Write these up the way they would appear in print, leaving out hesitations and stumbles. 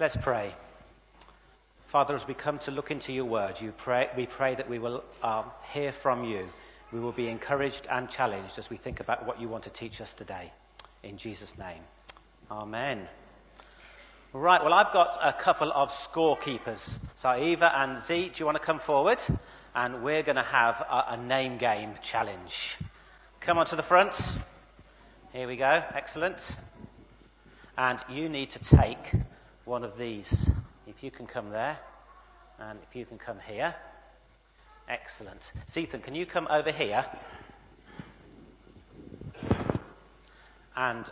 Let's pray. Father, as we come to look into your word, we pray that we will hear from you. We will be encouraged and challenged as we think about what you want to teach us today. In Jesus' name. Amen. Right, well, I've got a couple of scorekeepers. So Eva and Z, do you want to come forward? And we're going to have a name game challenge. Come on to the front. Here we go. Excellent. And you need to take one of these. If you can come there. And if you can come here. Excellent. Ethan, can you come over here? And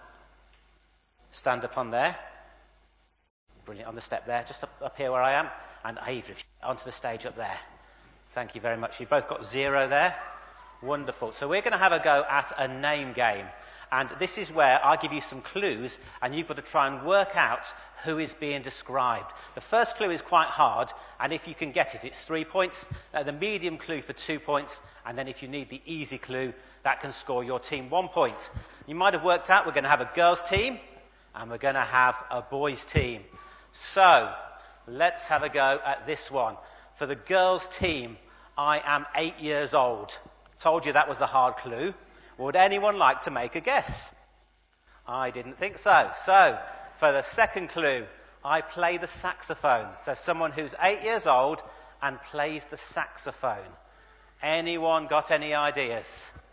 stand up on there. Brilliant. On the step there. Just up here where I am. And Eva, onto the stage up there. Thank you very much. You've both got 0 there. Wonderful. So we're going to have a go at a name game. And this is where I give you some clues, and you've got to try and work out who is being described. The first clue is quite hard, and if you can get it, it's 3 points. The medium clue for 2 points, and then if you need the easy clue, that can score your team 1 point. You might have worked out we're going to have a girls' team, and we're going to have a boys' team. So, let's have a go at this one. For the girls' team, I am 8 years old. Told you that was the hard clue. Would anyone like to make a guess? I didn't think so. So, for the second clue, I play the saxophone. So someone who's 8 years old and plays the saxophone. Anyone got any ideas?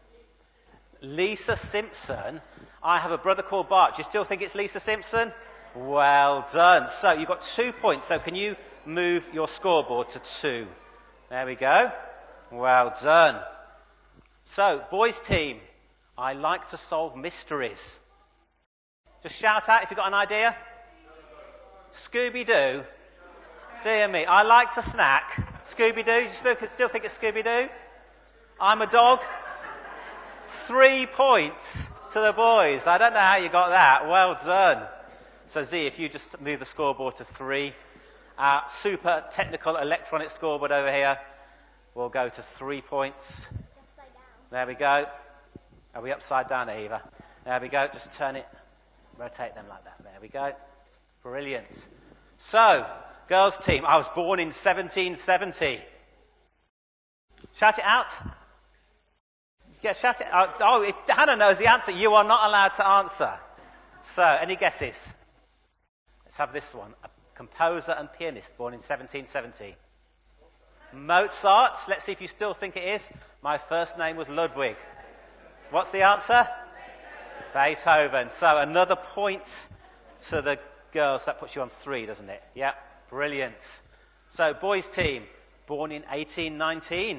Lisa Simpson. I have a brother called Bart. Do you still think it's Lisa Simpson? Well done. So you've got 2 points. So can you move your scoreboard to 2? There we go. Well done. So, boys' team, I like to solve mysteries. Just shout out if you've got an idea. Scooby-Doo. Dear me, I like to snack. Scooby-Doo, you still think it's Scooby-Doo? I'm a dog. 3 points to the boys. I don't know how you got that. Well done. So, Z, if you just move the scoreboard to 3. Super technical electronic scoreboard over here. We'll go to 3 points. There we go. Are we upside down, Eva? There we go. Just turn it. Rotate them like that. There we go. Brilliant. So, girls' team. I was born in 1770. Shout it out. Yeah, shout it out. Oh, if Hannah knows the answer, you are not allowed to answer. So, any guesses? Let's have this one. A composer and pianist born in 1770. Mozart. Let's see if you still think it is. My first name was Ludwig. What's the answer? Beethoven. So another point to the girls. That puts you on 3, doesn't it? Yeah, brilliant. So boys' team, born in 1819.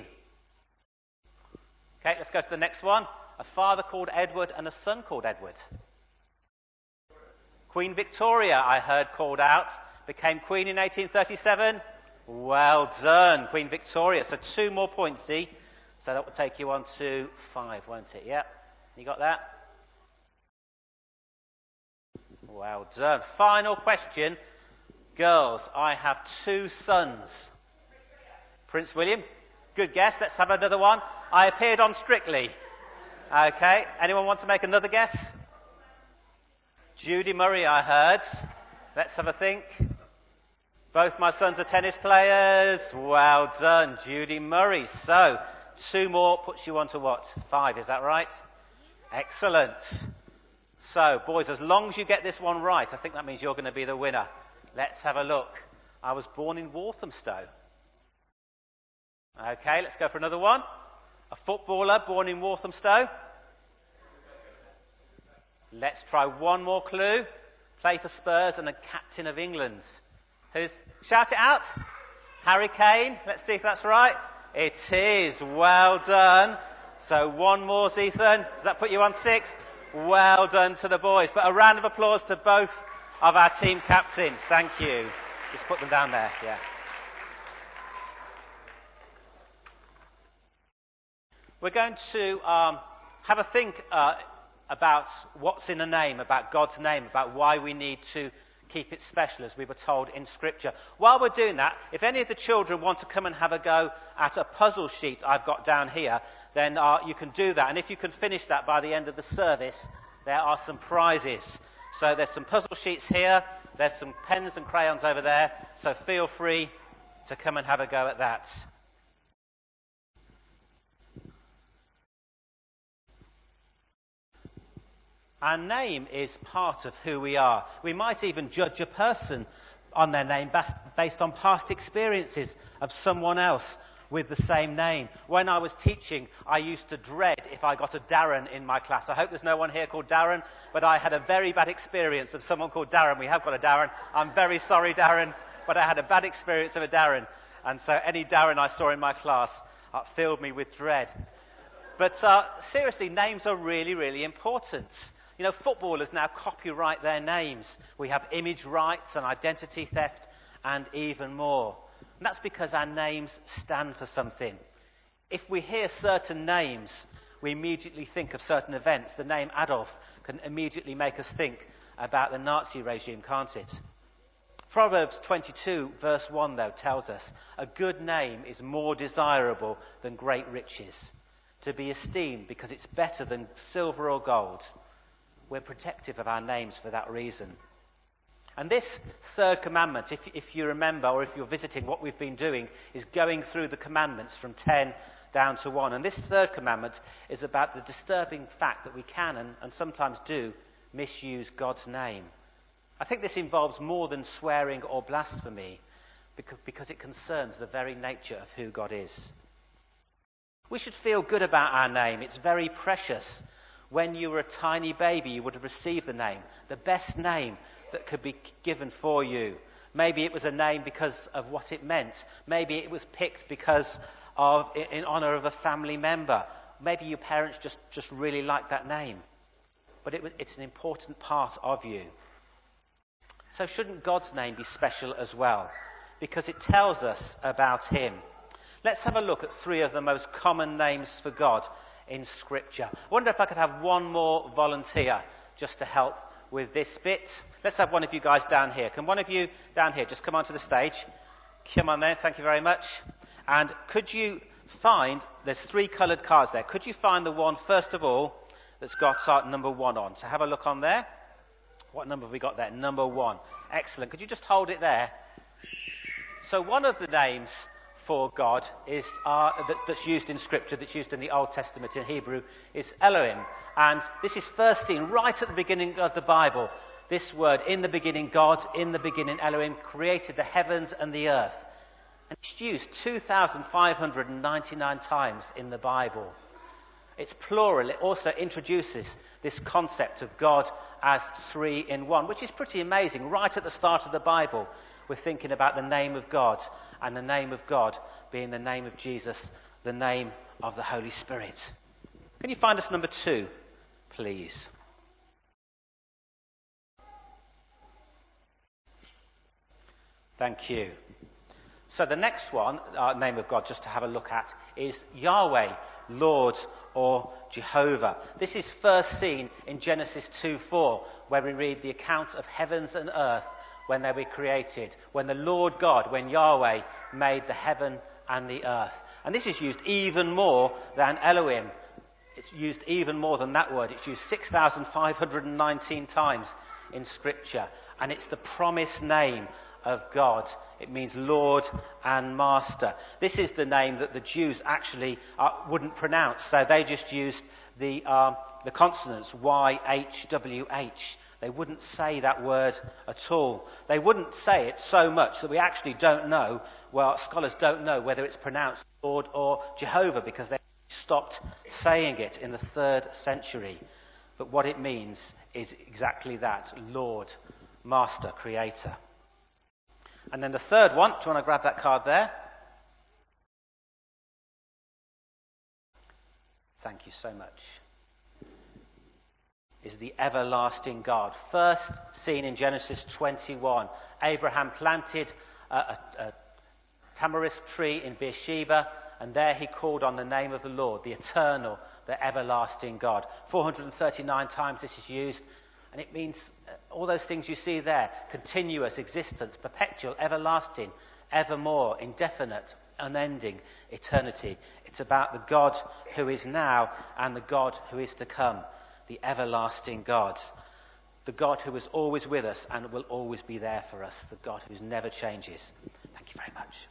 Okay, let's go to the next one. A father called Edward and a son called Edward. Queen Victoria, I heard called out, became queen in 1837. Well done, Queen Victoria. So 2 more points, D. So that will take you on to 5, won't it? Yeah. You got that? Well done. Final question. Girls, I have 2 sons. Prince William. Good guess. Let's have another one. I appeared on Strictly. Okay. Anyone want to make another guess? Judy Murray, I heard. Let's have a think. Both my sons are tennis players. Well done, Judy Murray. So, 2 more puts you on to what? 5, is that right? Excellent. So, boys, as long as you get this one right, I think that means you're going to be the winner. Let's have a look. I was born in Walthamstow. Okay, let's go for another one. A footballer born in Walthamstow. Let's try one more clue. Play for Spurs and a captain of England's. Shout it out. Harry Kane. Let's see if that's right. It is. Well done. So 1 more, Ethan. Does that put you on 6? Well done to the boys. But a round of applause to both of our team captains. Thank you. Just put them down there. Yeah. We're going to have a think about what's in a name, about God's name, about why we need to keep it special, as we were told in Scripture. While we're doing that, if any of the children want to come and have a go at a puzzle sheet I've got down here, then you can do that. And if you can finish that by the end of the service, there are some prizes. So there's some puzzle sheets here. There's some pens and crayons over there, so feel free to come and have a go at that. Our name is part of who we are. We might even judge a person on their name based on past experiences of someone else with the same name. When I was teaching, I used to dread if I got a Darren in my class. I hope there's no one here called Darren, but I had a very bad experience of someone called Darren. We have got a Darren. I'm very sorry, Darren, but I had a bad experience of a Darren. And so any Darren I saw in my class filled me with dread. But seriously, names are really, really important. You know, footballers now copyright their names. We have image rights and identity theft and even more. And that's because our names stand for something. If we hear certain names, we immediately think of certain events. The name Adolf can immediately make us think about the Nazi regime, can't it? Proverbs 22 verse 1 though tells us, a good name is more desirable than great riches, to be esteemed because it's better than silver or gold. We're protective of our names for that reason. And this third commandment, if you remember, or if you're visiting, what we've been doing is going through the commandments from 10 down to 1. And this third commandment is about the disturbing fact that we can and sometimes do misuse God's name. I think this involves more than swearing or blasphemy, because it concerns the very nature of who God is. We should feel good about our name. It's very precious. When you were a tiny baby, you would have received the name, the best name that could be given for you. Maybe it was a name because of what it meant. Maybe it was picked because of in honor of a family member. Maybe your parents just really liked that name. But it's an important part of you. So shouldn't God's name be special as well? Because it tells us about him. Let's have a look at 3 of the most common names for God in Scripture. I wonder if I could have one more volunteer just to help with this bit. Let's have one of you guys down here. Can one of you down here just come onto the stage? Come on there, thank you very much. And could you find, there's 3 coloured cards there, could you find the one, first of all, that's got number 1 on? So have a look on there. What number have we got there? Number 1. Excellent. Could you just hold it there? So one of the names for God is that's used in Scripture, that's used in the Old Testament in Hebrew, is Elohim. And this is first seen right at the beginning of the Bible. This word, in the beginning God, in the beginning Elohim, created the heavens and the earth. And it's used 2,599 times in the Bible. It's plural. It also introduces this concept of God as 3 in 1, which is pretty amazing. Right at the start of the Bible, we're thinking about the name of God, and the name of God being the name of Jesus, the name of the Holy Spirit. Can you find us number 2, please? Thank you. So the next one, name of God, just to have a look at, is Yahweh, Lord, or Jehovah. This is first seen in Genesis 2:4, where we read the account of heavens and earth when they were created, when the Lord God, when Yahweh made the heaven and the earth. And this is used even more than Elohim. It's used even more than that word. It's used 6,519 times in Scripture. And it's the promised name of God. It means Lord and Master. This is the name that the Jews actually wouldn't pronounce. So they just used the consonants YHWH. They wouldn't say that word at all. They wouldn't say it so much that we actually don't know, well, scholars don't know whether it's pronounced Lord or Jehovah, because they stopped saying it in the 3rd century. But what it means is exactly that: Lord, Master, Creator. And then the third one, do you want to grab that card there? Thank you so much. Is the everlasting God. First seen in Genesis 21. Abraham planted a tamarisk tree in Beersheba, and there he called on the name of the Lord, the eternal, the everlasting God. 439 times this is used, and it means all those things you see there: continuous existence, perpetual, everlasting, evermore, indefinite, unending, eternity. It's about the God who is now and the God who is to come. The everlasting God. the God who is always with us and will always be there for us, the God who never changes. Thank you very much.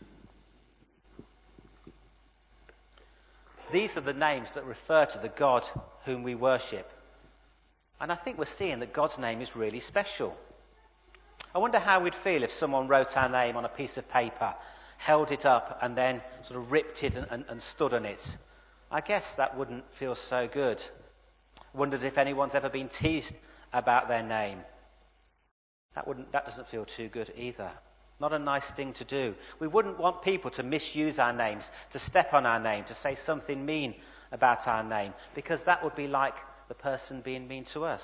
These are the names that refer to the God whom we worship. And I think we're seeing that God's name is really special. I wonder how we'd feel if someone wrote our name on a piece of paper, held it up, and then sort of ripped it and stood on it. I guess that wouldn't feel so good. Wondered if anyone's ever been teased about their name. That doesn't feel too good either. Not a nice thing to do. We wouldn't want people to misuse our names, to step on our name, to say something mean about our name, because that would be like the person being mean to us.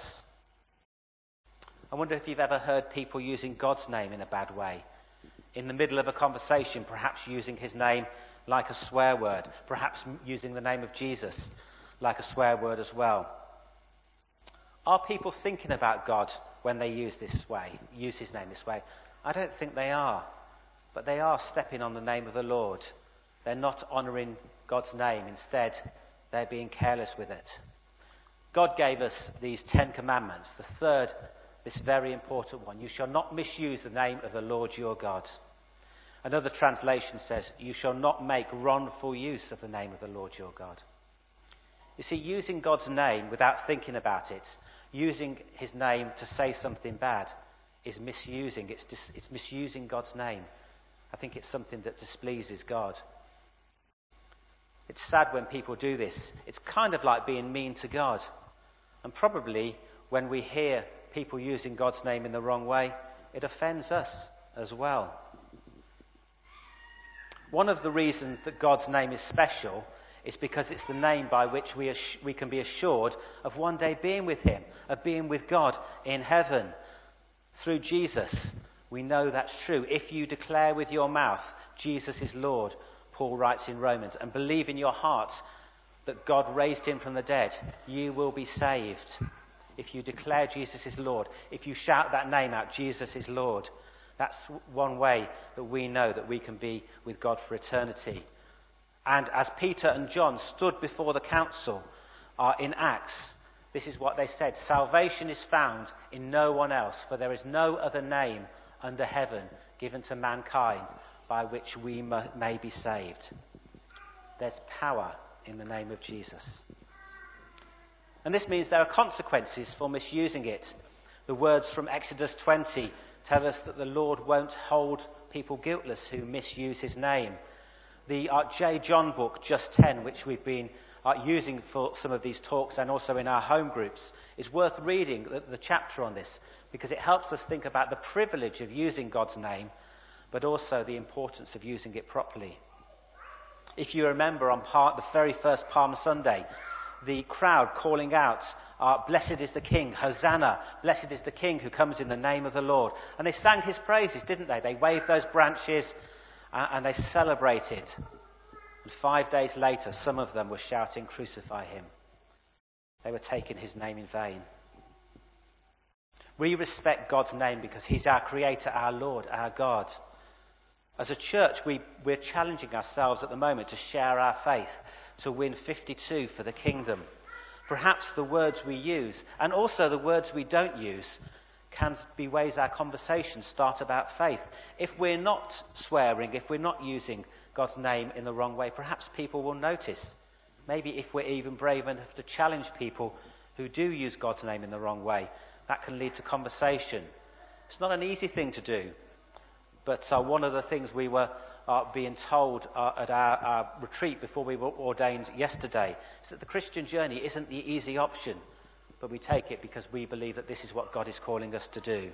I wonder if you've ever heard people using God's name in a bad way. In the middle of a conversation, perhaps using his name like a swear word, perhaps using the name of Jesus like a swear word as well. Are people thinking about God when they use his name this way? I don't think they are. But they are stepping on the name of the Lord. They're not honouring God's name. Instead, they're being careless with it. God gave us these 10 commandments. The third, this very important one. You shall not misuse the name of the Lord your God. Another translation says, you shall not make wrongful use of the name of the Lord your God. You see, using God's name without thinking about it, using his name to say something bad, is misusing. It's misusing God's name. I think it's something that displeases God. It's sad when people do this. It's kind of like being mean to God. And probably when we hear people using God's name in the wrong way, it offends us as well. One of the reasons that God's name is special is because it's the name by which we can be assured of one day being with him, of being with God in heaven. Through Jesus, we know that's true. If you declare with your mouth Jesus is Lord, Paul writes in Romans, and believe in your heart that God raised him from the dead, you will be saved. If you declare Jesus is Lord, if you shout that name out, Jesus is Lord, that's one way that we know that we can be with God for eternity. And as Peter and John stood before the council in Acts, this is what they said: salvation is found in no one else, for there is no other name under heaven given to mankind by which we may be saved. There's power in the name of Jesus. And this means there are consequences for misusing it. The words from Exodus 20 tell us that the Lord won't hold people guiltless who misuse his name. The J. John book, Just 10, which we've been using for some of these talks and also in our home groups, is worth reading the chapter on this, because it helps us think about the privilege of using God's name, but also the importance of using it properly. If you remember on the very first Palm Sunday, the crowd calling out, blessed is the King, Hosanna, blessed is the King who comes in the name of the Lord. And they sang his praises, didn't they? They waved those branches and they celebrated. And 5 days later, some of them were shouting, crucify him. They were taking his name in vain. We respect God's name because he's our creator, our Lord, our God. As a church, we're challenging ourselves at the moment to share our faith, to win 52 for the kingdom. Perhaps the words we use, and also the words we don't use, can be ways our conversations start about faith. If we're not swearing, if we're not using God's name in the wrong way, perhaps people will notice. Maybe if we're even brave enough to challenge people who do use God's name in the wrong way, that can lead to conversation. It's not an easy thing to do, but one of the things we were being told at our retreat before we were ordained yesterday is that the Christian journey isn't the easy option, but we take it because we believe that this is what God is calling us to do.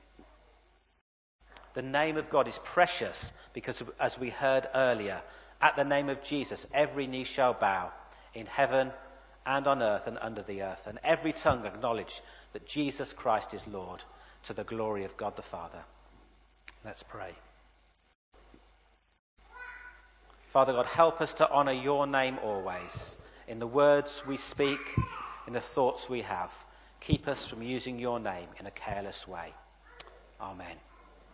The name of God is precious because, as we heard earlier, at the name of Jesus, every knee shall bow in heaven and on earth and under the earth, and every tongue acknowledge that Jesus Christ is Lord, to the glory of God the Father. Let's pray. Father God, help us to honour your name always, in the words we speak, in the thoughts we have. Keep us from using your name in a careless way. Amen.